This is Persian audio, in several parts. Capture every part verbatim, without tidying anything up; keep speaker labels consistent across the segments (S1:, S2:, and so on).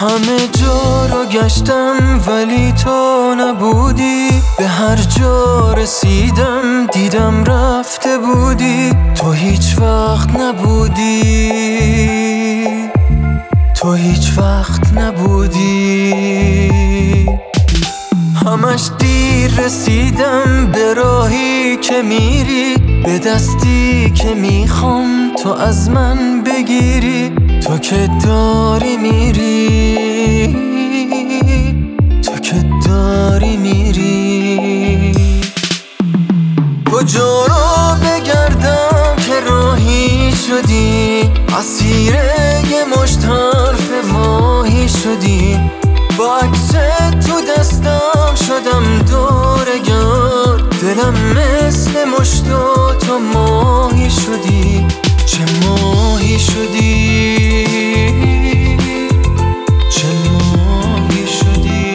S1: همه جا رو گشتم ولی تو نبودی، به هر جا رسیدم دیدم رفته بودی. تو هیچ وقت نبودی، تو هیچ وقت نبودی. همش دیر رسیدم به راهی که میری، به دستی که میخوام تو از من بگیری. تو که داری میری، تو که داری میری. کجا رو بگردم که راهی شدی، اسیر یه مشت حرف واهی شدی. با عکس تو دستم شدم دورگر، دلم مثل مشت و تو ماهی شدی. چه ماهی شدی، چه ماهی شدی،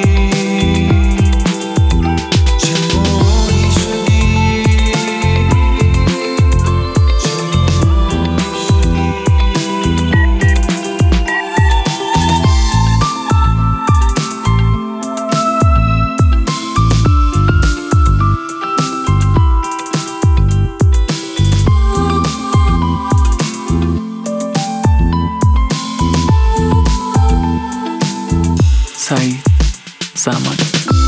S1: چه ماهی شدی، چه ماهی شدی.
S2: سعید زمانی.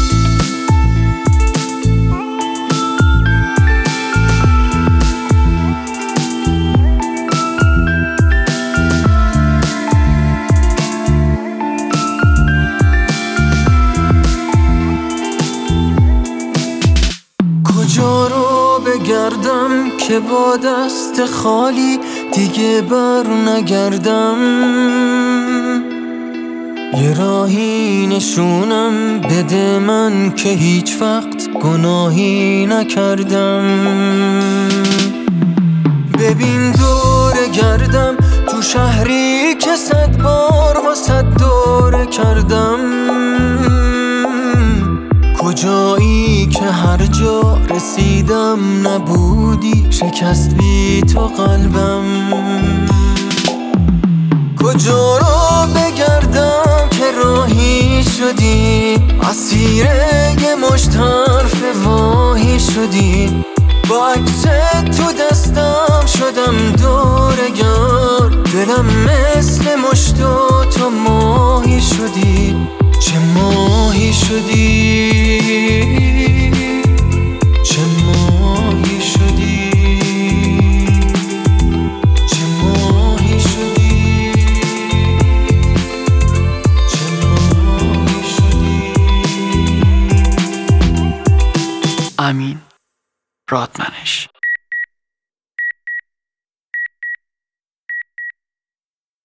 S1: کجا رو بگردم که با دست خالی دیگه بر نگردم. یه راهی نشونم بده من که هیچ وقت گناهی نکردم. ببین دور گردم تو شهری که صد بار و صد دوره کردم. کجایی که هر جا رسیدم نبودی، شکست بی تو قلبم. کجا رو بگردم که راهی شدی، اسیر یه مشت حرف واهی شدی. با عکس تو دستم شدم دورگر، دلم مثل مشت و تو ماهی شدی. چه ماهی شدی، چه ماهی شدی، چه ماهی شدی، چه ماهی شدی.
S2: امین رادمنش.